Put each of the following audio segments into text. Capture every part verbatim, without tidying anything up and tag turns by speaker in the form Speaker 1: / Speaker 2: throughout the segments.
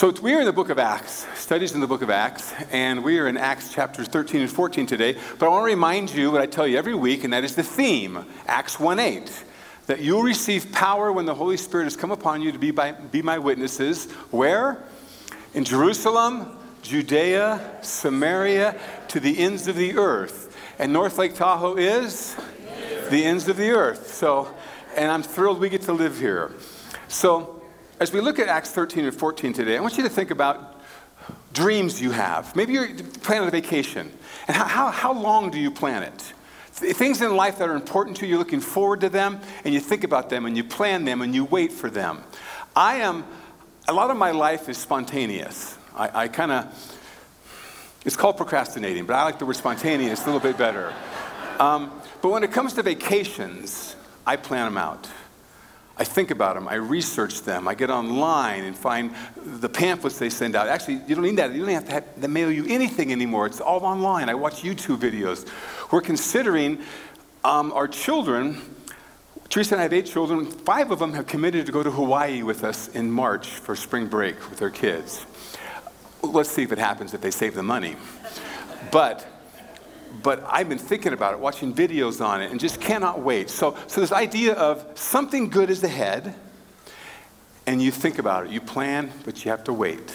Speaker 1: So we are in the book of Acts, studies in the book of Acts, and we are in Acts chapters thirteen and fourteen today. But I want to remind you what I tell you every week, and that is the theme, Acts one eight, that you'll receive power when the Holy Spirit has come upon you to be, by, be my witnesses. Where? In Jerusalem, Judea, Samaria, to the ends of the earth. And North Lake Tahoe is the ends of the earth. So, and I'm thrilled we get to live here. So, as we look at Acts thirteen and fourteen today, I want you to think about dreams you have. Maybe you're planning a vacation. And how, how, how long do you plan it? Things in life that are important to you, you're looking forward to them, and you think about them, and you plan them, and you wait for them. I am, a lot of my life is spontaneous. I, I kind of, it's called procrastinating, but I like the word spontaneous a little bit better. Um, but when it comes to vacations, I plan them out. I think about them, I research them, I get online and find the pamphlets they send out. Actually, you don't need that. You don't have to have them mail you anything anymore. It's all online. I watch YouTube videos. We're considering um, our children. Teresa and I have eight children. Five of them have committed to go to Hawaii with us in March for spring break with their kids. Let's see if it happens if they save the money. But But I've been thinking about it, watching videos on it, and just cannot wait. So, so this idea of something good is ahead, and you think about it. You plan, but you have to wait.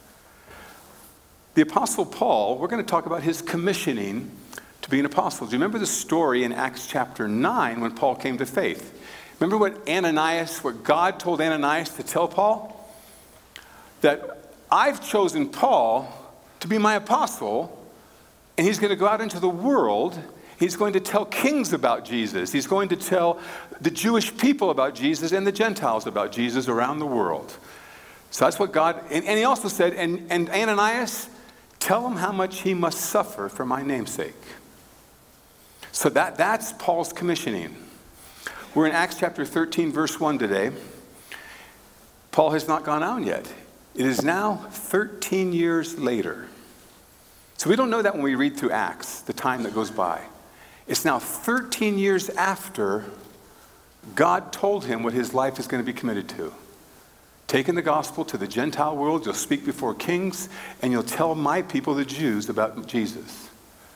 Speaker 1: The Apostle Paul, we're going to talk about his commissioning to be an apostle. Do you remember the story in Acts chapter nine when Paul came to faith? Remember what Ananias, what God told Ananias to tell Paul? That I've chosen Paul to be my apostle, and he's going to go out into the world. He's going to tell kings about Jesus. He's going to tell the Jewish people about Jesus and the Gentiles about Jesus around the world. So that's what God, and, and he also said, and, and Ananias, tell him how much he must suffer for my name's sake. So that, that's Paul's commissioning. We're in Acts chapter thirteen, verse one today. Paul has not gone out yet. It is now thirteen years later. So we don't know that when we read through Acts, the time that goes by. It's now thirteen years after God told him what his life is going to be committed to. Taking the gospel to the Gentile world, you'll speak before kings, and you'll tell my people, the Jews, about Jesus.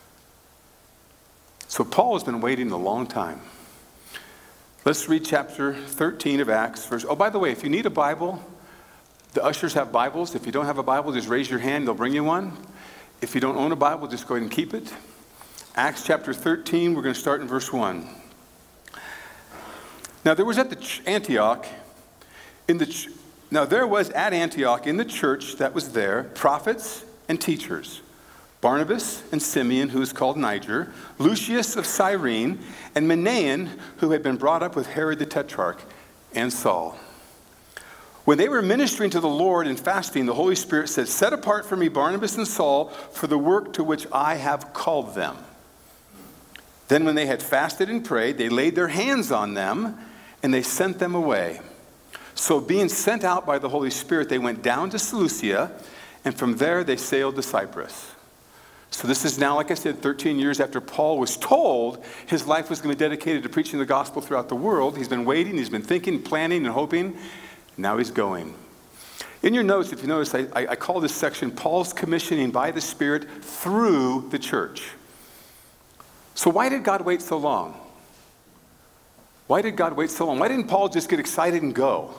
Speaker 1: So Paul has been waiting a long time. Let's read chapter thirteen of Acts. Verse, oh, by the way, if you need a Bible, the ushers have Bibles. If you don't have a Bible, just raise your hand. They'll bring you one. If you don't own a Bible, just go ahead and keep it. Acts chapter thirteen, we're going to start in verse one. Now there was at the ch- Antioch, in the ch- now there was at Antioch in the church that was there prophets and teachers, Barnabas and Simeon, who is called Niger, Lucius of Cyrene, and Manaen, who had been brought up with Herod the Tetrarch, and Saul. When they were ministering to the Lord and fasting, the Holy Spirit said, set apart for me Barnabas and Saul for the work to which I have called them. Then when they had fasted and prayed, they laid their hands on them, and they sent them away. So being sent out by the Holy Spirit, they went down to Seleucia, and from there they sailed to Cyprus. So this is now, like I said, thirteen years after Paul was told his life was going to be dedicated to preaching the gospel throughout the world. He's been waiting, he's been thinking, planning, and hoping. Now he's going. In your notes, if you notice, I, I call this section Paul's commissioning by the Spirit through the church. So why did God wait so long? Why did God wait so long? Why didn't Paul just get excited and go?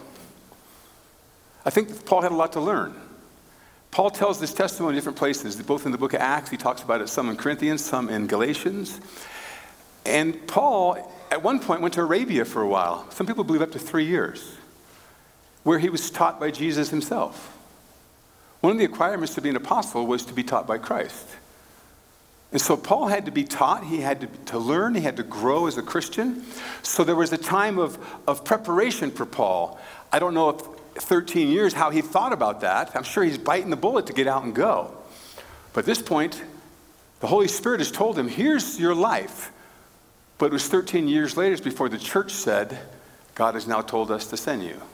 Speaker 1: I think Paul had a lot to learn. Paul tells this testimony in different places, both in the book of Acts, he talks about it some in Corinthians, some in Galatians. And Paul, at one point, went to Arabia for a while. Some people believe up to three years. Where he was taught by Jesus himself. One of the requirements to be an apostle was to be taught by Christ. And so Paul had to be taught, he had to, to learn, he had to grow as a Christian. So there was a time of, of preparation for Paul. I don't know if thirteen years, how he thought about that. I'm sure he's biting the bullet to get out and go. But at this point, the Holy Spirit has told him, here's your life. But it was thirteen years later before the church said, God has now told us to send you.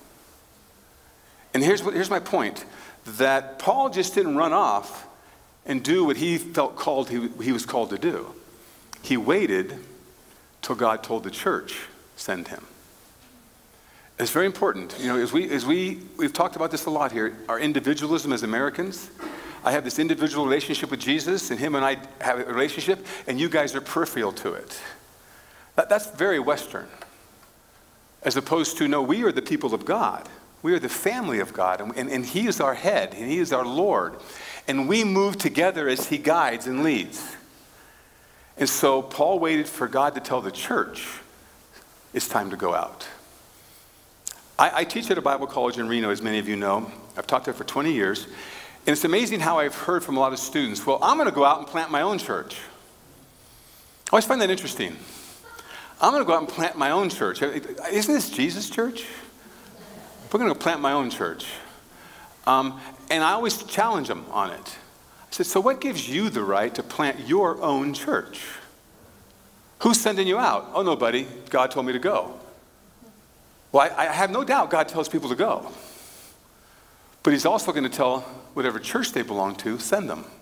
Speaker 1: And here's what, here's my point, that Paul just didn't run off and do what he felt called he, he was called to do. He waited till God told the church, send him. It's very important. You know, as we, as we, we've talked about this a lot here, our individualism as Americans. I have this individual relationship with Jesus, and him and I have a relationship, and you guys are peripheral to it. That, that's very Western. As opposed to, no, we are the people of God. We are the family of God, and, and, and he is our head, and he is our Lord. And we move together as he guides and leads. And so Paul waited for God to tell the church, it's time to go out. I, I teach at a Bible college in Reno, as many of you know. I've taught there for twenty years. And it's amazing how I've heard from a lot of students, well, I'm going to go out and plant my own church. I always find that interesting. I'm going to go out and plant my own church. Isn't this Jesus' church? We're going to go plant my own church. Um, and I always challenge them on it. I said, so what gives you the right to plant your own church? Who's sending you out? Oh, nobody. God told me to go. Well, I, I have no doubt God tells people to go. But he's also going to tell whatever church they belong to, send them.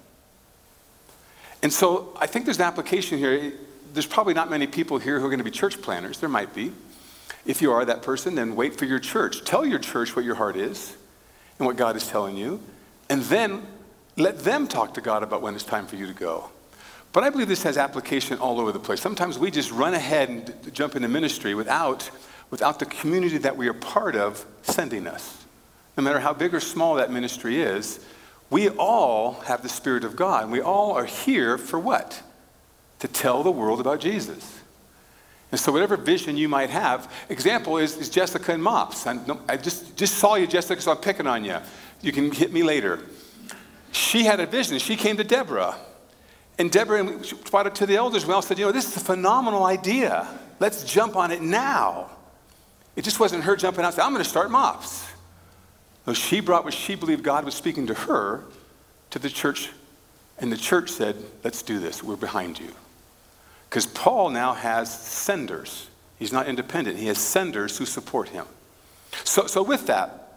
Speaker 1: And so I think there's an application here. There's probably not many people here who are going to be church planners. There might be. If you are that person, then wait for your church. Tell your church what your heart is and what God is telling you. And then let them talk to God about when it's time for you to go. But I believe this has application all over the place. Sometimes we just run ahead and jump into ministry without, without the community that we are part of sending us. No matter how big or small that ministry is, we all have the Spirit of God. And we all are here for what? To tell the world about Jesus. And so whatever vision you might have, example is, is Jessica and Mops. I, no, I just, just saw you, Jessica, so I'm picking on you. You can hit me later. She had a vision. She came to Deborah. And Deborah brought it to the elders. We all said, you know, this is a phenomenal idea. Let's jump on it now. It just wasn't her jumping out and saying, I'm going to start Mops. No, she brought what she believed God was speaking to her to the church. And the church said, let's do this. We're behind you. Because Paul now has senders. He's not independent. He has senders who support him. So, so with that,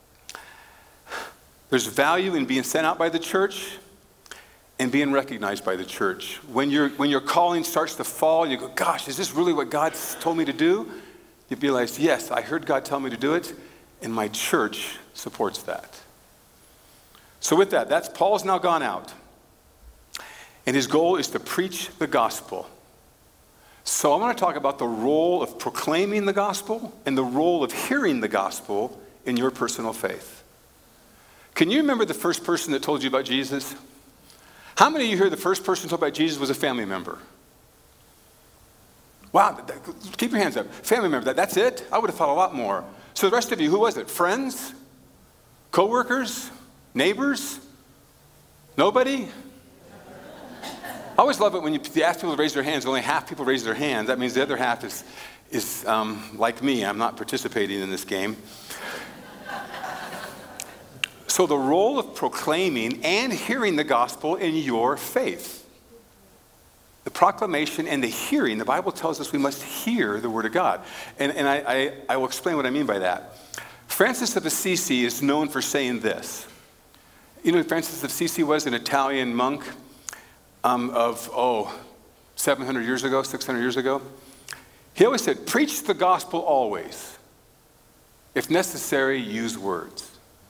Speaker 1: there's value in being sent out by the church and being recognized by the church. When, your when your calling starts to fall, you go, gosh, is this really what God told me to do? You realize, yes, I heard God tell me to do it, and my church supports that. So with that, that's Paul's now gone out. And his goal is to preach the gospel. So I want to talk about the role of proclaiming the gospel and the role of hearing the gospel in your personal faith. Can you remember the first person that told you about Jesus? How many of you here, the first person told about Jesus was a family member? Wow, keep your hands up. Family member, that, that's it? I would have thought a lot more. So the rest of you, who was it? Friends? Co-workers? Neighbors? Nobody? I always love it when you ask people to raise their hands, only half people raise their hands. That means the other half is, is um, like me. I'm not participating in this game. So the role of proclaiming and hearing the gospel in your faith. The proclamation and the hearing, the Bible tells us we must hear the word of God. And, and I, I, I will explain what I mean by that. Francis of Assisi is known for saying this. You know who Francis of Assisi was? An Italian monk. Um, of, oh, seven hundred years ago, six hundred years ago. He always said, preach the gospel always. If necessary, use words.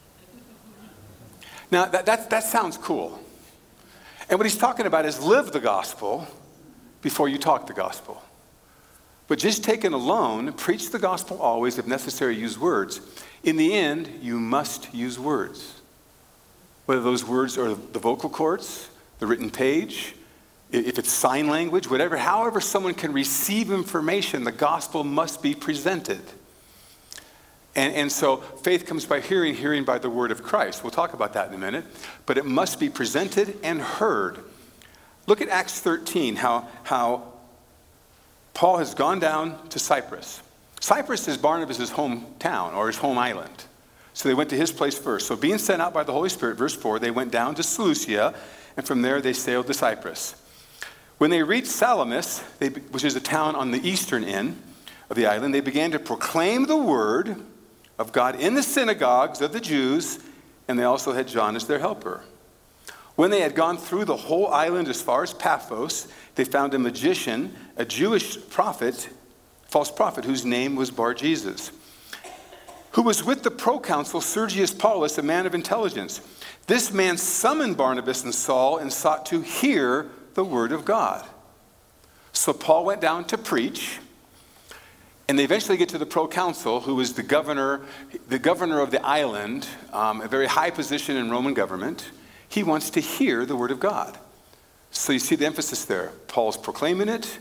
Speaker 1: Now, that, that, that sounds cool. And what he's talking about is live the gospel before you talk the gospel. But just taken alone, preach the gospel always, if necessary, use words. In the end, you must use words. Whether those words are the vocal cords, the written page, if it's sign language, whatever, however someone can receive information, the gospel must be presented. And, and so faith comes by hearing, hearing by the word of Christ. We'll talk about that in a minute. But it must be presented and heard. Look at Acts thirteen, how, how Paul has gone down to Cyprus. Cyprus is Barnabas' hometown, or his home island. So they went to his place first. So being sent out by the Holy Spirit, verse four, they went down to Seleucia, and from there they sailed to Cyprus. When they reached Salamis, they, which is a town on the eastern end of the island, they began to proclaim the word of God in the synagogues of the Jews, and they also had John as their helper. When they had gone through the whole island as far as Paphos, they found a magician, a Jewish prophet, false prophet, whose name was Bar-Jesus. who was with the proconsul Sergius Paulus, a man of intelligence. This man summoned Barnabas and Saul and sought to hear the word of God. So Paul went down to preach, and they eventually get to the proconsul, who was the governor, the governor of the island, um, a very high position in Roman government. He wants to hear the word of God. So you see the emphasis there. Paul's proclaiming it.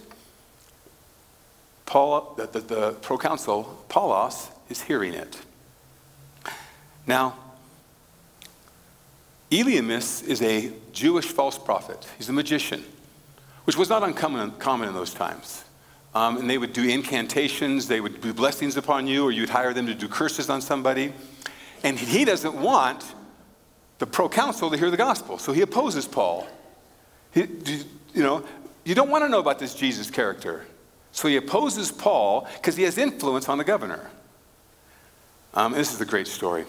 Speaker 1: Paul, the, the, the proconsul, Paulos, is hearing it. Now, Elymas is a Jewish false prophet. He's a magician, which was not uncommon common in those times. Um, and they would do incantations, they would do blessings upon you, or you'd hire them to do curses on somebody. And he doesn't want the proconsul to hear the gospel, so he opposes Paul. He, you know, you don't want to know about this Jesus character. So he opposes Paul because he has influence on the governor. Um, this is a great story.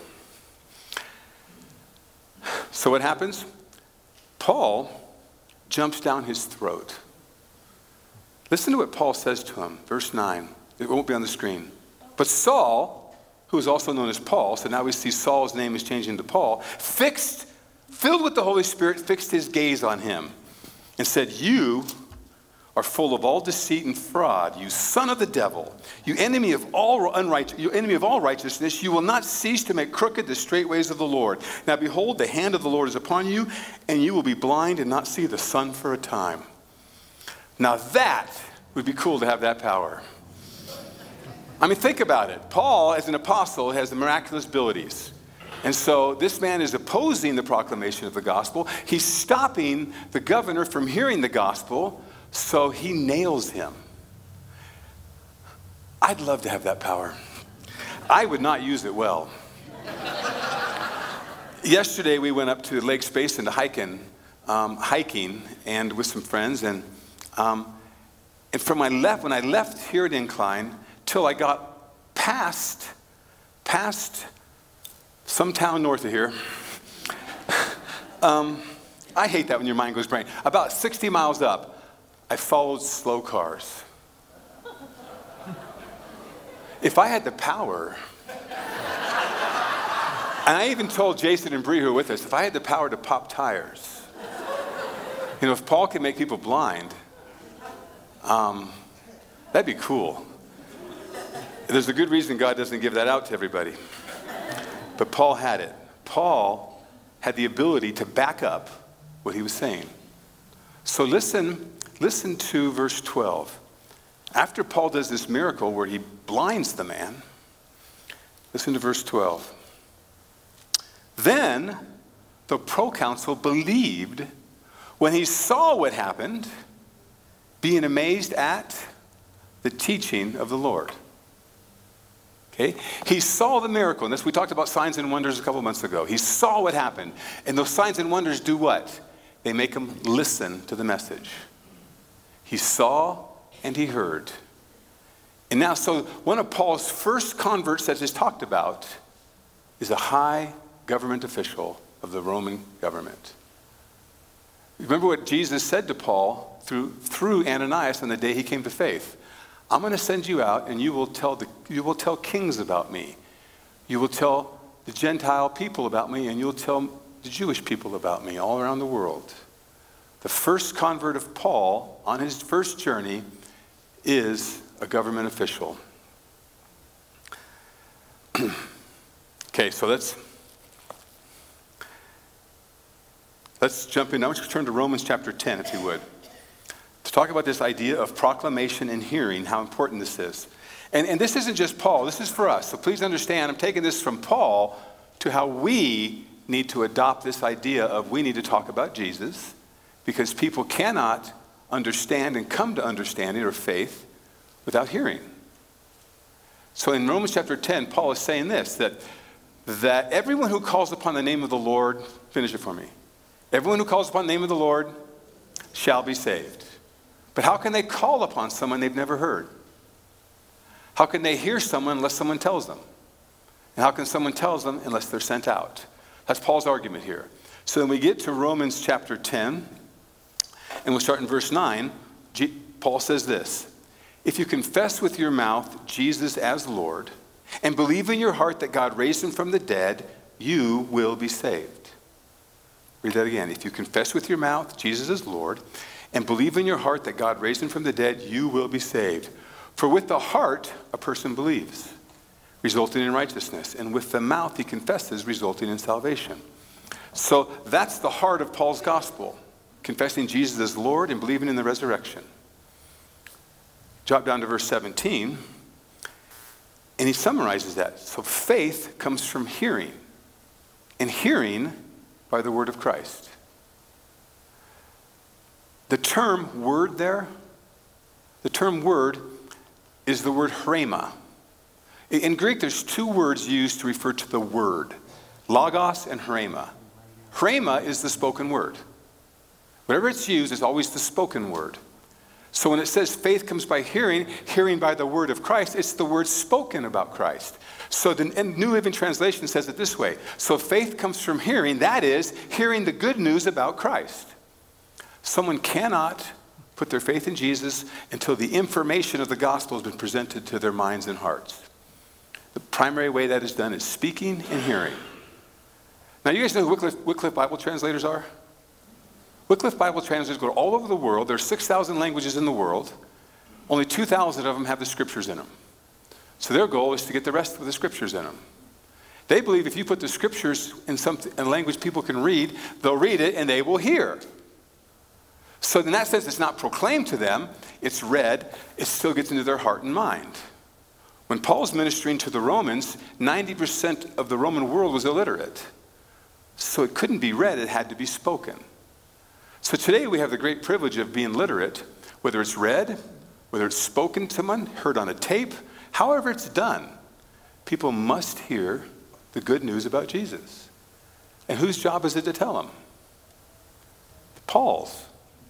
Speaker 1: So what happens? Paul jumps down his throat. Listen to what Paul says to him, verse nine. It won't be on the screen. But Saul, who is also known as Paul, so now we see Saul's name is changing to Paul, fixed, filled with the Holy Spirit, fixed his gaze on him and said, "You are full of all deceit and fraud, you son of the devil, you enemy of all unrighteous, you enemy of all righteousness. You will not cease to make crooked the straight ways of the Lord. Now behold, the hand of the Lord is upon you, and you will be blind and not see the sun for a time." Now that would be cool to have that power. I mean, think about it. Paul, as an apostle, has the miraculous abilities. And so this man is opposing the proclamation of the gospel. He's stopping the governor from hearing the gospel. So he nails him. I'd love to have that power. I would not use it well. Yesterday we went up to Lake Basin to hiking, um, hiking, and with some friends. And um, and from my left, when I left here at Incline, till I got past, past some town north of here. um, I hate that when your mind goes brain. About sixty miles up. I followed slow cars. If I had the power, and I even told Jason and Bree who were with us, if I had the power to pop tires, you know, if Paul could make people blind, um, that'd be cool. There's a good reason God doesn't give that out to everybody. But Paul had it. Paul had the ability to back up what he was saying. So listen. Listen to verse twelve. After Paul does this miracle where he blinds the man, listen to verse twelve. Then the proconsul believed when he saw what happened, being amazed at the teaching of the Lord. Okay? He saw the miracle. And this, we talked about signs and wonders a couple months ago. He saw what happened. And those signs and wonders do what? They make him listen to the message. He saw and he heard. And now, so one of Paul's first converts that is talked about is a high government official of the Roman government. Remember what Jesus said to Paul through, through Ananias on the day he came to faith. I'm going to send you out and you will tell the, you will tell kings about me. You will tell the Gentile people about me, and you'll tell the Jewish people about me all around the world. The first convert of Paul on his first journey is a government official. Okay, so let's let's jump in. I want you to turn to Romans chapter ten, if you would, to talk about this idea of proclamation and hearing, how important this is. And, and this isn't just Paul, this is for us. So please understand, I'm taking this from Paul to how we need to adopt this idea of we need to talk about Jesus, because people cannot understand and come to understanding or faith without hearing. So in Romans chapter ten, Paul is saying this, that, that everyone who calls upon the name of the Lord, finish it for me, everyone who calls upon the name of the Lord shall be saved. But how can they call upon someone they've never heard? How can they hear someone unless someone tells them? And how can someone tell them unless they're sent out? That's Paul's argument here. So then we get to Romans chapter ten, and we'll start in verse nine. Paul says this: if you confess with your mouth Jesus as Lord, and believe in your heart that God raised him from the dead, you will be saved. Read that again. If you confess with your mouth Jesus is Lord, and believe in your heart that God raised him from the dead, you will be saved. For with the heart a person believes, resulting in righteousness, and with the mouth he confesses, resulting in salvation. So that's the heart of Paul's gospel, confessing Jesus as Lord and believing in the resurrection. Drop down to verse seventeen, and he summarizes that. So faith comes from hearing, and hearing by the word of Christ. The term word there, the term word is the word hrema. In Greek, there's two words used to refer to the word, logos and hrema. Hrema is the spoken word. Whenever it's used, it's always the spoken word. So when it says faith comes by hearing, hearing by the word of Christ, it's the word spoken about Christ. So the New Living Translation says it this way. So faith comes from hearing, that is, hearing the good news about Christ. Someone cannot put their faith in Jesus until the information of the gospel has been presented to their minds and hearts. The primary way that is done is speaking and hearing. Now, you guys know who Wycliffe, Wycliffe Bible translators are? Wycliffe Bible translators go all over the world. There are six thousand languages in the world. Only two thousand of them have the scriptures in them. So their goal is to get the rest of the scriptures in them. They believe if you put the scriptures in some in language people can read, they'll read it and they will hear. So in that sense, it's not proclaimed to them. It's read. It still gets into their heart and mind. When Paul's ministering to the Romans, ninety percent of the Roman world was illiterate. So it couldn't be read. It had to be spoken. So today we have the great privilege of being literate, whether it's read, whether it's spoken to someone, heard on a tape, however it's done. People must hear the good news about Jesus. And whose job is it to tell them? Paul's.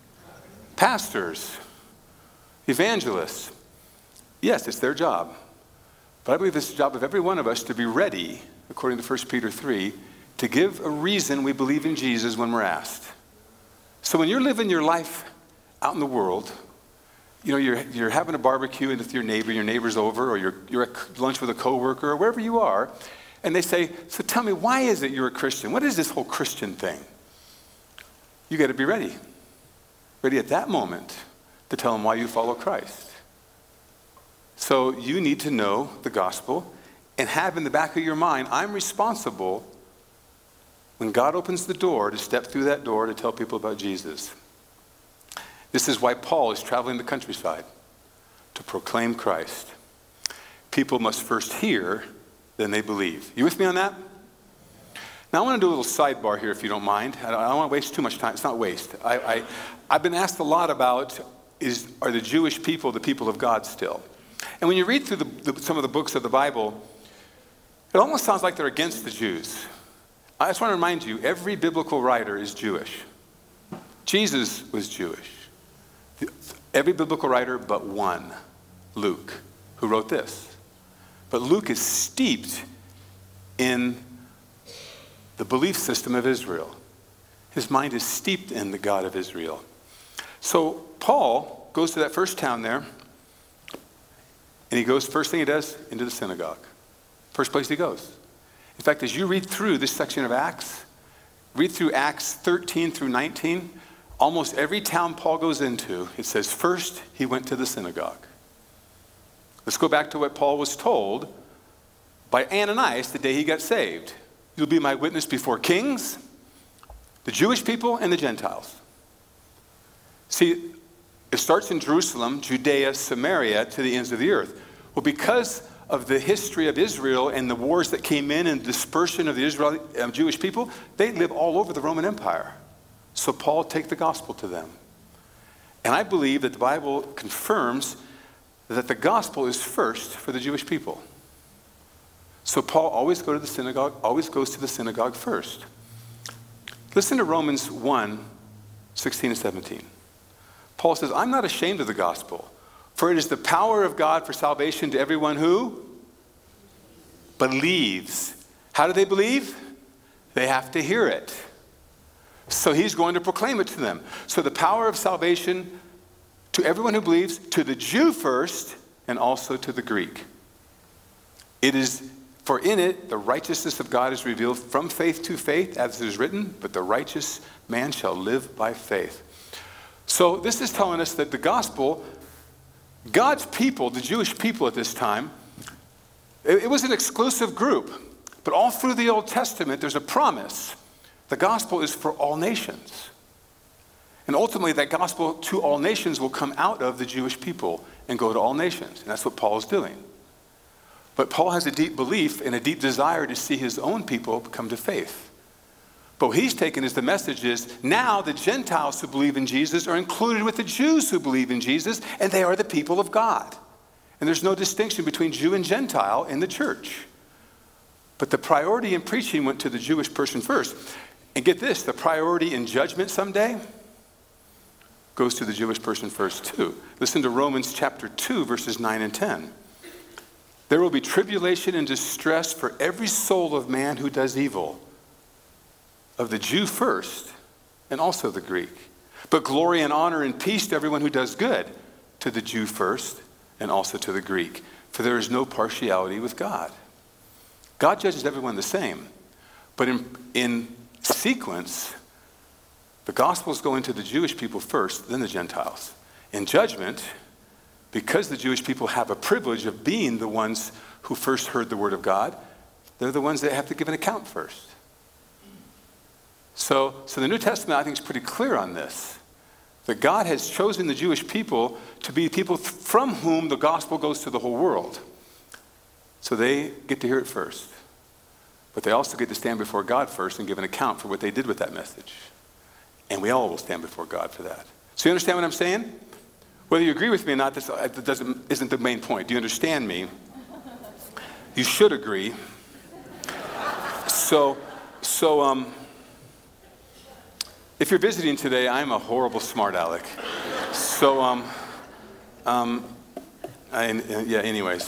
Speaker 1: Pastors. Evangelists. Yes, it's their job. But I believe it's the job of every one of us to be ready, according to First Peter three, to give a reason we believe in Jesus when we're asked. So when you're living your life out in the world, you know, you're, you're having a barbecue with your neighbor, your neighbor's over, or you're, you're at lunch with a coworker, or wherever you are, and they say, so tell me, why is it you're a Christian? What is this whole Christian thing? You got to be ready. Ready at that moment to tell them why you follow Christ. So you need to know the gospel and have in the back of your mind, I'm responsible when God opens the door to step through that door to tell people about Jesus. This is why Paul is traveling the countryside, to proclaim Christ. People must first hear, then they believe. You with me on that? Now I want to do a little sidebar here, if you don't mind. I don't, I don't want to waste too much time. It's not waste. I, I, I've been asked a lot about, is, are the Jewish people the people of God still? And when you read through the, the, some of the books of the Bible, it almost sounds like they're against the Jews. I just want to remind you, every biblical writer is Jewish. Jesus was Jewish. Every biblical writer but one, Luke, who wrote this. But Luke is steeped in the belief system of Israel. His mind is steeped in the God of Israel. So Paul goes to that first town there, and he goes, first thing he does, into the synagogue. First place he goes. In fact, as you read through this section of Acts, read through Acts thirteen through nineteen, almost every town Paul goes into, it says first he went to the synagogue. Let's go back to what Paul was told by Ananias the day he got saved. You'll be my witness before kings, the Jewish people, and the Gentiles. See, it starts in Jerusalem, Judea, Samaria, to the ends of the earth. Well, because of the history of Israel and the wars that came in and dispersion of the Israeli uh, Jewish people, they live all over the Roman Empire. So Paul take the gospel to them. And I believe that the Bible confirms that the gospel is first for the Jewish people. So Paul always go to the synagogue, always goes to the synagogue first. Listen to Romans one, sixteen and seventeen. Paul says, I'm not ashamed of the gospel, for it is the power of God for salvation to everyone who believes. How do they believe? They have to hear it. So he's going to proclaim it to them. So the power of salvation to everyone who believes, to the Jew first, and also to the Greek. It is, for in it the righteousness of God is revealed from faith to faith, as it is written, but the righteous man shall live by faith. So this is telling us that the gospel, God's people, the Jewish people at this time, it, it was an exclusive group. But all through the Old Testament, there's a promise. The gospel is for all nations. And ultimately, that gospel to all nations will come out of the Jewish people and go to all nations. And that's what Paul is doing. But Paul has a deep belief and a deep desire to see his own people come to faith. But what he's taken is the message is, now the Gentiles who believe in Jesus are included with the Jews who believe in Jesus, and they are the people of God. And there's no distinction between Jew and Gentile in the church. But the priority in preaching went to the Jewish person first. And get this, the priority in judgment someday goes to the Jewish person first too. Listen to Romans chapter two, verses nine and ten. There will be tribulation and distress for every soul of man who does evil, of the Jew first, and also the Greek. But glory and honor and peace to everyone who does good, to the Jew first, and also to the Greek. For there is no partiality with God. God judges everyone the same. But in, in sequence, the gospels go into the Jewish people first, then the Gentiles. In judgment, because the Jewish people have a privilege of being the ones who first heard the word of God, they're the ones that have to give an account first. So, so the New Testament, I think, is pretty clear on this. That God has chosen the Jewish people to be people th- from whom the gospel goes to the whole world. So they get to hear it first. But they also get to stand before God first and give an account for what they did with that message. And we all will stand before God for that. So you understand what I'm saying? Whether you agree with me or not, this doesn't, isn't the main point. Do you understand me? You should agree. So, so um, if you're visiting today, I'm a horrible smart aleck. So, um, um, I, yeah, anyways.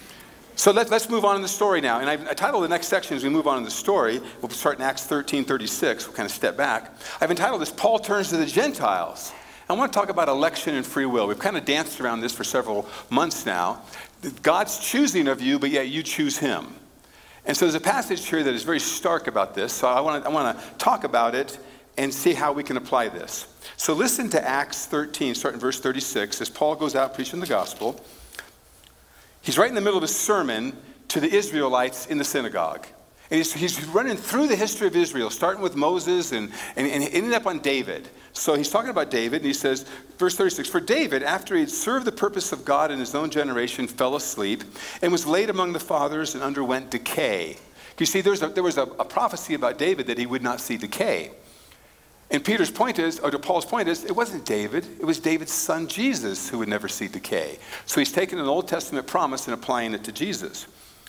Speaker 1: So let, let's move on in the story now. And I've, I titled the next section as we move on in the story. We'll start in Acts thirteen thirty-six. We'll kind of step back. I've entitled this, Paul Turns to the Gentiles. I want to talk about election and free will. We've kind of danced around this for several months now. God's choosing of you, but yet you choose him. And so there's a passage here that is very stark about this. So I want to, I want to talk about it and see how we can apply this. So listen to Acts thirteen, starting in verse thirty-six, as Paul goes out preaching the gospel. He's right in the middle of his sermon to the Israelites in the synagogue. And he's, he's running through the history of Israel, starting with Moses and, and, and ending up on David. So he's talking about David, and he says, verse thirty-six, for David, after he had served the purpose of God in his own generation, fell asleep and was laid among the fathers and underwent decay. You see, there was, a, there was a, a prophecy about David that he would not see decay. And Peter's point is, or Paul's point is, it wasn't David, it was David's son Jesus who would never see decay. So he's taken an Old Testament promise and applying it to Jesus.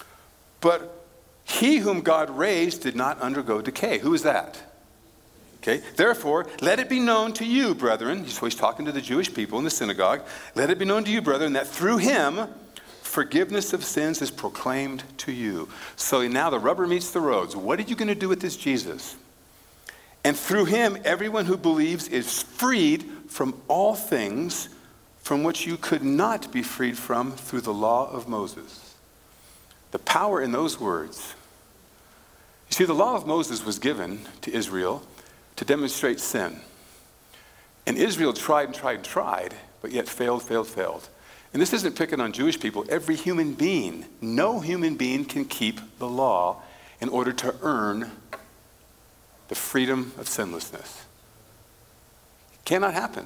Speaker 1: But he whom God raised did not undergo decay. Who is that? Okay, therefore, let it be known to you, brethren, so he's talking to the Jewish people in the synagogue, let it be known to you, brethren, that through him, forgiveness of sins is proclaimed to you. So now the rubber meets the road. So what are you going to do with this Jesus? And through him, everyone who believes is freed from all things from which you could not be freed from through the law of Moses. The power in those words. You see, the law of Moses was given to Israel to demonstrate sin. And Israel tried and tried and tried, but yet failed, failed, failed. And this isn't picking on Jewish people. Every human being, no human being can keep the law in order to earn the freedom of sinlessness. It cannot happen.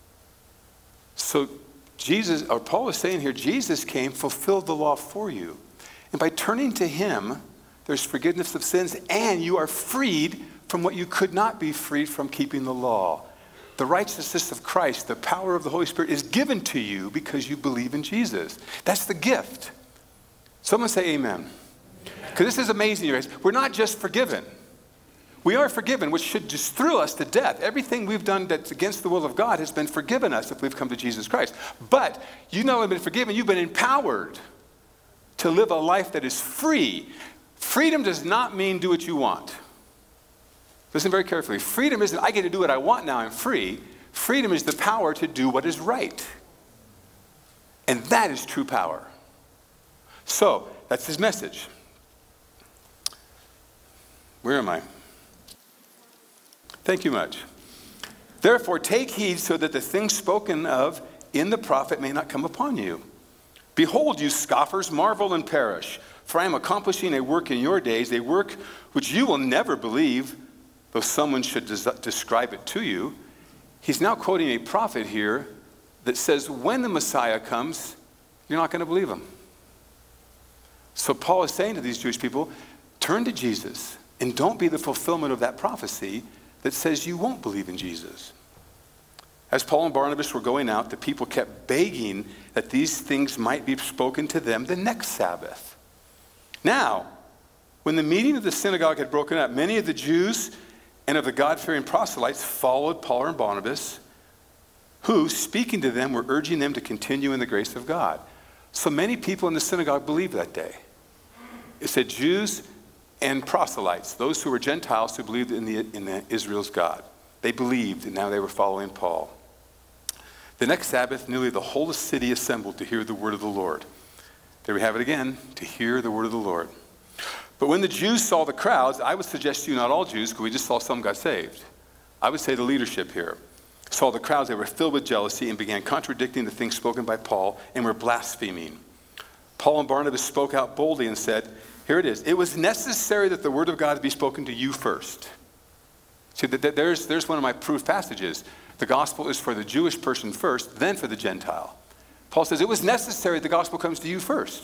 Speaker 1: So Jesus, or Paul is saying here, Jesus came, fulfilled the law for you. And by turning to him, there's forgiveness of sins, and you are freed from what you could not be freed from keeping the law. The righteousness of Christ, the power of the Holy Spirit is given to you because you believe in Jesus. That's the gift. Someone say amen. Because this is amazing, you guys. We're not just forgiven. We are forgiven, which should just thrill us to death. Everything we've done that's against the will of God has been forgiven us if we've come to Jesus Christ. But you not only been forgiven, you've been empowered to live a life that is free. Freedom does not mean do what you want. Listen very carefully. Freedom isn't, I get to do what I want now, I'm free. Freedom is the power to do what is right. And that is true power. So, that's his message. Where am I? Thank you much. Therefore, take heed so that the things spoken of in the prophet may not come upon you. Behold, you scoffers, marvel and perish. For I am accomplishing a work in your days, a work which you will never believe, though someone should des- describe it to you. He's now quoting a prophet here that says when the Messiah comes, you're not going to believe him. So Paul is saying to these Jewish people, turn to Jesus and don't be the fulfillment of that prophecy that says you won't believe in Jesus. As Paul and Barnabas were going out, the people kept begging that these things might be spoken to them the next Sabbath. Now, when the meeting of the synagogue had broken up, many of the Jews and of the God-fearing proselytes followed Paul and Barnabas, who, speaking to them, were urging them to continue in the grace of God. So many people in the synagogue believed that day. It said Jews and proselytes, those who were Gentiles who believed in, the, in the Israel's God. They believed, and now they were following Paul. The next Sabbath, nearly the whole city assembled to hear the word of the Lord. There we have it again, to hear the word of the Lord. But when the Jews saw the crowds, I would suggest to you, not all Jews, because we just saw some got saved. I would say the leadership here. Saw the crowds, they were filled with jealousy and began contradicting the things spoken by Paul and were blaspheming. Paul and Barnabas spoke out boldly and said, here it is, it was necessary that the word of God be spoken to you first. See, there's, there's one of my proof passages. The gospel is for the Jewish person first, then for the Gentile. Paul says, it was necessary the gospel comes to you first.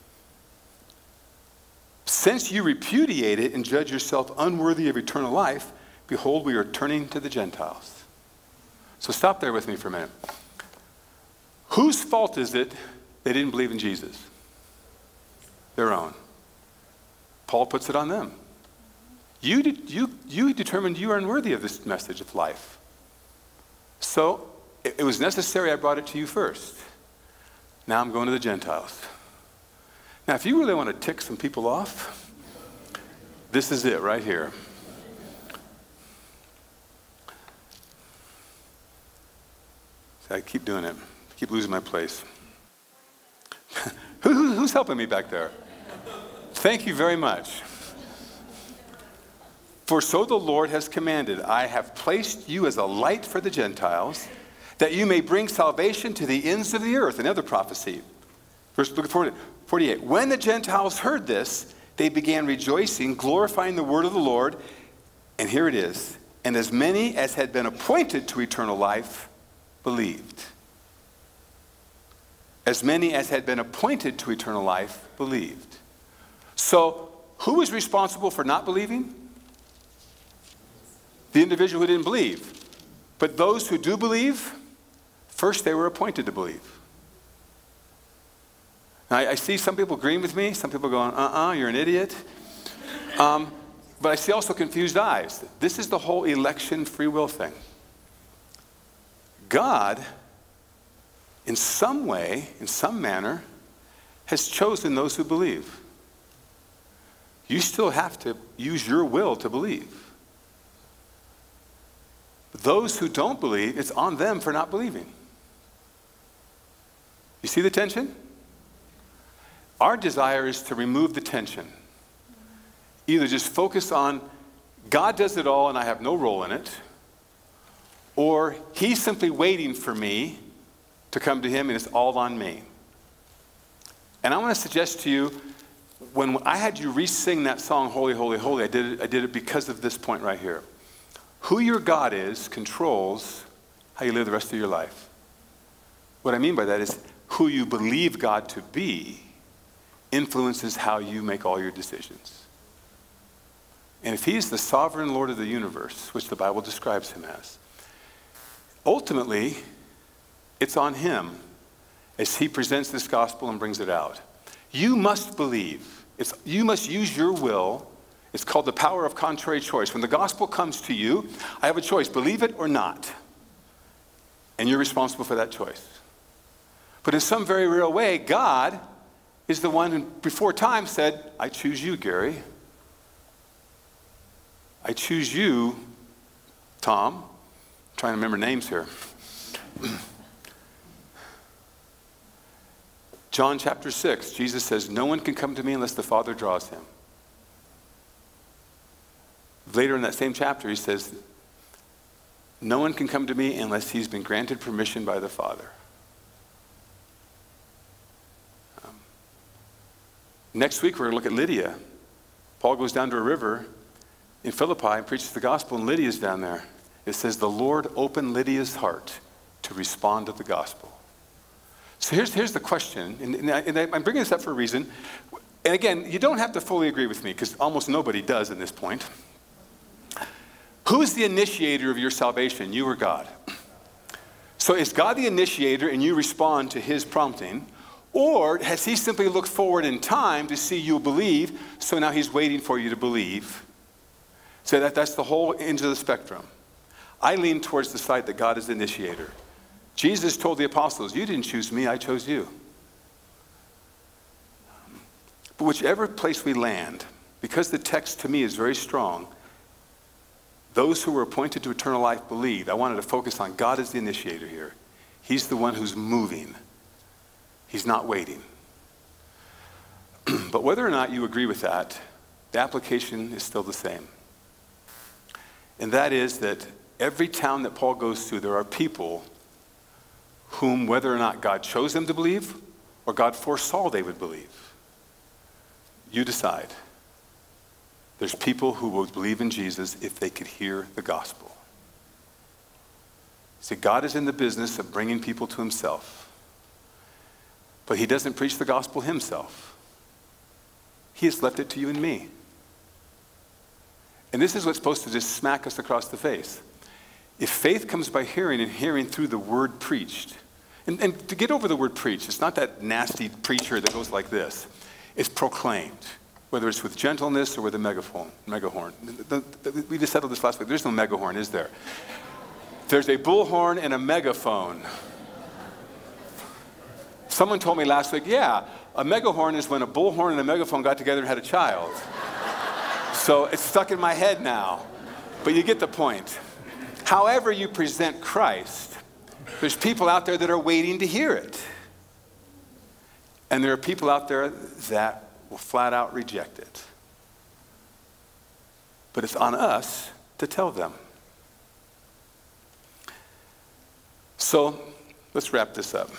Speaker 1: Since you repudiate it and judge yourself unworthy of eternal life, behold, we are turning to the Gentiles. So stop there with me for a minute. Whose fault is it they didn't believe in Jesus? Their own. Paul puts it on them. You, de- you, you determined you are unworthy of this message of life. So it, it was necessary I brought it to you first. Now I'm going to the Gentiles. Now, if you really want to tick some people off, this is it right here. I keep doing it. I keep losing my place. Who, who, who's helping me back there? Thank you very much. For so the Lord has commanded, I have placed you as a light for the Gentiles, that you may bring salvation to the ends of the earth. Another prophecy. Verse, look at forty-eight. When the Gentiles heard this, they began rejoicing, glorifying the word of the Lord. And here it is. And as many as had been appointed to eternal life believed. As many as had been appointed to eternal life believed. So, who was responsible for not believing? The individual who didn't believe. But those who do believe, first they were appointed to believe. Now, I, I see some people agreeing with me, some people going, uh-uh, you're an idiot. Um, but I see also confused eyes. This is the whole election free will thing. God, in some way, in some manner, has chosen those who believe. You still have to use your will to believe. Those who don't believe, it's on them for not believing. You see the tension? Our desire is to remove the tension. Either just focus on God does it all and I have no role in it, or he's simply waiting for me to come to him and it's all on me. And I want to suggest to you, when I had you re-sing that song, Holy, Holy, Holy, I did it, I did it because of this point right here. Who your God is controls how you live the rest of your life. What I mean by that is who you believe God to be influences how you make all your decisions. And if he's the sovereign Lord of the universe, which the Bible describes him as, ultimately, it's on him as he presents this gospel and brings it out. You must believe. It's, you must use your will. It's called the power of contrary choice. When the gospel comes to you, I have a choice, believe it or not. And you're responsible for that choice. But in some very real way, God is the one who before time said, I choose you, Gary. I choose you, Tom. I'm trying to remember names here. John chapter six, Jesus says, no one can come to me unless the Father draws him. Later in that same chapter, he says, no one can come to me unless he's been granted permission by the Father. Um, next week, we're going to look at Lydia. Paul goes down to a river in Philippi and preaches the gospel, and Lydia's down there. It says, the Lord opened Lydia's heart to respond to the gospel. So here's, here's the question, and, and, I, and I'm bringing this up for a reason. And again, you don't have to fully agree with me, because almost nobody does at this point. Who's the initiator of your salvation, you or God? So is God the initiator and you respond to his prompting? Or has he simply looked forward in time to see you believe, so now he's waiting for you to believe? So that, that's the whole end of the spectrum. I lean towards the side that God is the initiator. Jesus told the apostles, you didn't choose me, I chose you. But whichever place we land, because the text to me is very strong, those who were appointed to eternal life believed. I wanted to focus on God as the initiator here. He's the one who's moving. He's not waiting. But whether or not you agree with that, the application is still the same. And that is that every town that Paul goes to, there are people whom, whether or not God chose them to believe or God foresaw they would believe, you decide. There's people who will believe in Jesus if they could hear the gospel. See, God is in the business of bringing people to himself. But he doesn't preach the gospel himself. He has left it to you and me. And this is what's supposed to just smack us across the face. If faith comes by hearing and hearing through the word preached, and, and to get over the word preached, it's not that nasty preacher that goes like this. It's proclaimed. Whether it's with gentleness or with a megaphone, megahorn. The, the, the, we just settled this last week. There's no megahorn, is there? There's a bullhorn and a megaphone. Someone told me last week, yeah, a megahorn is when a bullhorn and a megaphone got together and had a child. So it's stuck in my head now. But you get the point. However you present Christ, there's people out there that are waiting to hear it. And there are people out there that will flat out reject it. But it's on us to tell them. So let's wrap this up.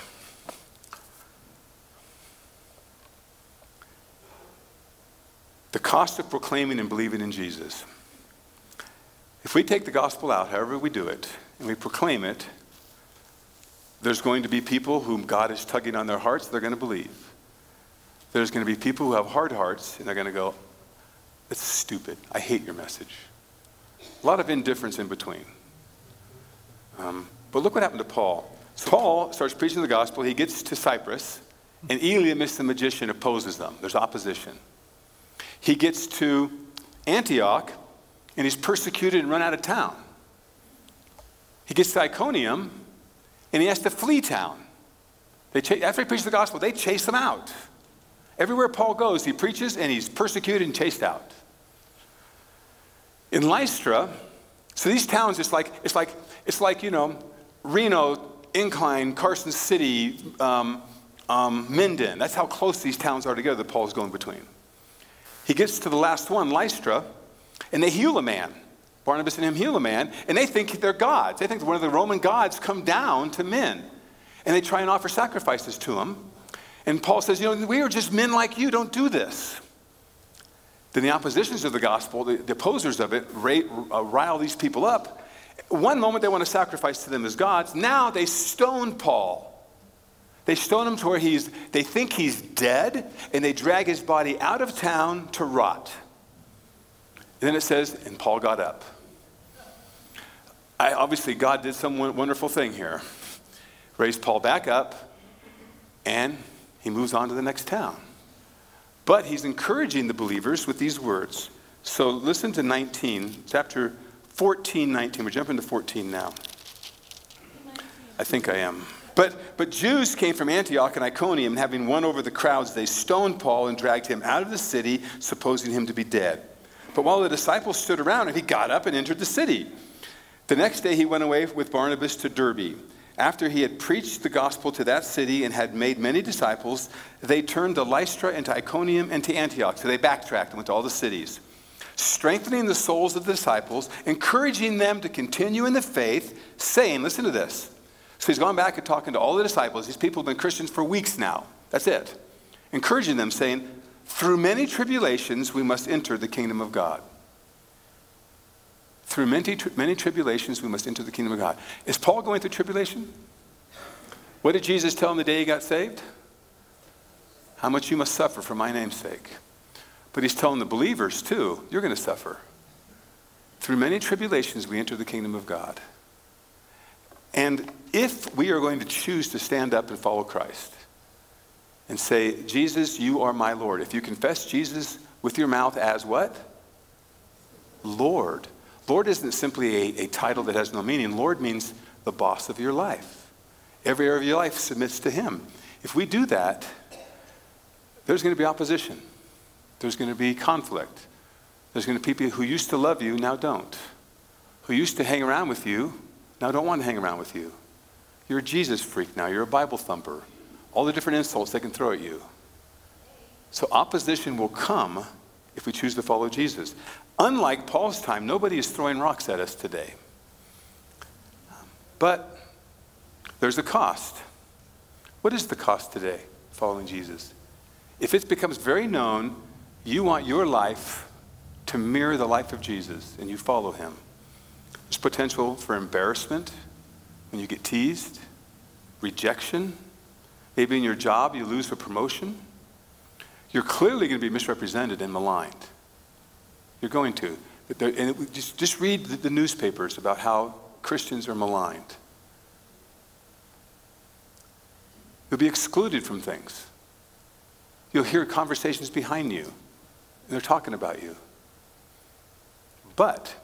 Speaker 1: The cost of proclaiming and believing in Jesus. If we take the gospel out, however we do it, and we proclaim it, there's going to be people whom God is tugging on their hearts, they're going to believe. There's going to be people who have hard hearts, and they're going to go, it's stupid. I hate your message. A lot of indifference in between. Um, but look what happened to Paul. So Paul starts preaching the gospel. He gets to Cyprus, and Elymas the magician opposes them. There's opposition. He gets to Antioch, and he's persecuted and run out of town. He gets to Iconium, and he has to flee town. They ch- after he preaches the gospel, they chase him out. Everywhere Paul goes, he preaches and he's persecuted and chased out. In Lystra, so these towns, it's like, it's like, it's like you know, Reno, Incline, Carson City, um, um, Minden. That's how close these towns are together that Paul's going between. He gets to the last one, Lystra, and they heal a man. Barnabas and him heal a man, and they think they're gods. They think one of the Roman gods come down to men. And they try and offer sacrifices to him. And Paul says, you know, we are just men like you, don't do this. Then the oppositions of the gospel, the, the opposers of it, uh, rile these people up. One moment they want to sacrifice to them as gods. Now they stone Paul. They stone him to where he's, they think he's dead, and they drag his body out of town to rot. And then it says, and Paul got up. I, obviously, God did some wonderful thing here. Raised Paul back up, and he moves on to the next town. But he's encouraging the believers with these words. So listen to nineteen, chapter fourteen, nineteen. We're jumping to fourteen now. I think I am. But, but Jews came from Antioch and Iconium, and having won over the crowds, they stoned Paul and dragged him out of the city, supposing him to be dead. But while the disciples stood around him, he got up and entered the city. The next day he went away with Barnabas to Derbe. After he had preached the gospel to that city and had made many disciples, they turned to Lystra and to Iconium and to Antioch. So they backtracked and went to all the cities, strengthening the souls of the disciples, encouraging them to continue in the faith, saying, listen to this. So he's gone back and talking to all the disciples. These people have been Christians for weeks now. That's it. Encouraging them, saying, through many tribulations we must enter the kingdom of God. Through many, many tribulations, we must enter the kingdom of God. Is Paul going through tribulation? What did Jesus tell him the day he got saved? How much you must suffer for my name's sake. But he's telling the believers, too, you're going to suffer. Through many tribulations, we enter the kingdom of God. And if we are going to choose to stand up and follow Christ and say, Jesus, you are my Lord. If you confess Jesus with your mouth as what? Lord. Lord isn't simply a, a title that has no meaning. Lord means the boss of your life. Every area of your life submits to him. If we do that, there's going to be opposition. There's going to be conflict. There's going to be people who used to love you, now don't. Who used to hang around with you, now don't want to hang around with you. You're a Jesus freak now. You're a Bible thumper. All the different insults they can throw at you. So opposition will come if we choose to follow Jesus. Unlike Paul's time, nobody is throwing rocks at us today. But there's a cost. What is the cost today, following Jesus? If it becomes very known, you want your life to mirror the life of Jesus, and you follow him. There's potential for embarrassment when you get teased, rejection. Maybe in your job you lose a promotion. You're clearly going to be misrepresented and maligned. You're going to. And it, just, just read the, the newspapers about how Christians are maligned. You'll be excluded from things. You'll hear conversations behind you, and they're talking about you. But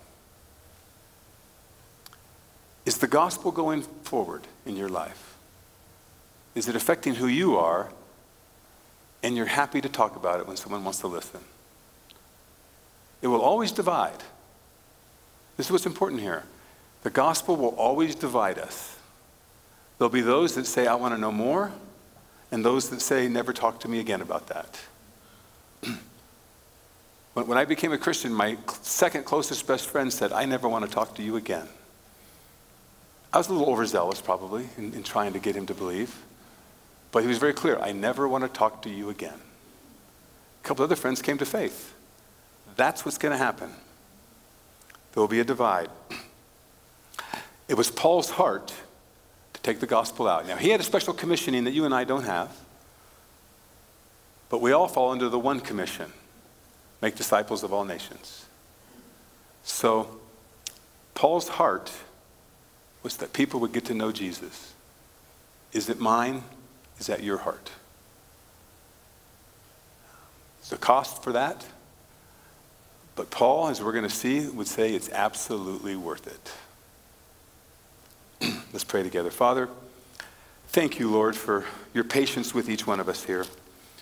Speaker 1: is the gospel going forward in your life? Is it affecting who you are, and you're happy to talk about it when someone wants to listen? It will always divide. This is what's important here. The gospel will always divide us. There'll be those that say, I want to know more, and those that say, never talk to me again about that. when, when I became a Christian, my second closest best friend said, I never want to talk to you again. I was a little overzealous probably in, in trying to get him to believe. But he was very clear, I never want to talk to you again. A couple other friends came to faith. That's what's going to happen. There will be a divide. It was Paul's heart to take the gospel out. Now, he had a special commissioning that you and I don't have. But we all fall under the one commission. Make disciples of all nations. So, Paul's heart was that people would get to know Jesus. Is it mine? Is that your heart? There's a cost for that. But Paul, as we're going to see, would say it's absolutely worth it. Let's pray together. Father, thank you, Lord, for your patience with each one of us here.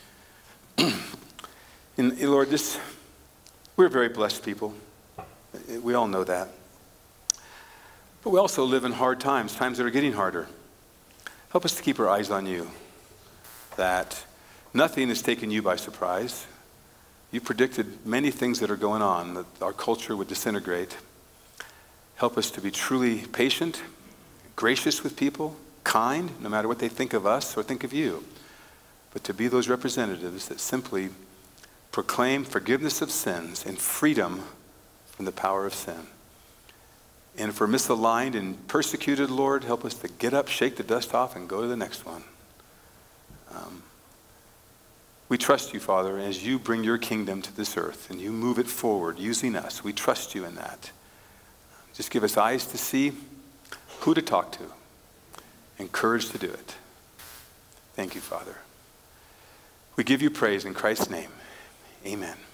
Speaker 1: And Lord, this, we're very blessed people. We all know that. But we also live in hard times, times that are getting harder. Help us to keep our eyes on you, that nothing has taken you by surprise. You predicted many things that are going on, that our culture would disintegrate. Help us to be truly patient, gracious with people, kind, no matter what they think of us or think of you. But to be those representatives that simply proclaim forgiveness of sins and freedom from the power of sin. And if we're misaligned and persecuted, Lord, help us to get up, shake the dust off, and go to the next one. Um, we trust you, Father, as you bring your kingdom to this earth and you move it forward using us. We trust you in that. Just give us eyes to see, who to talk to, and courage to do it. Thank you, Father. We give you praise in Christ's name. Amen.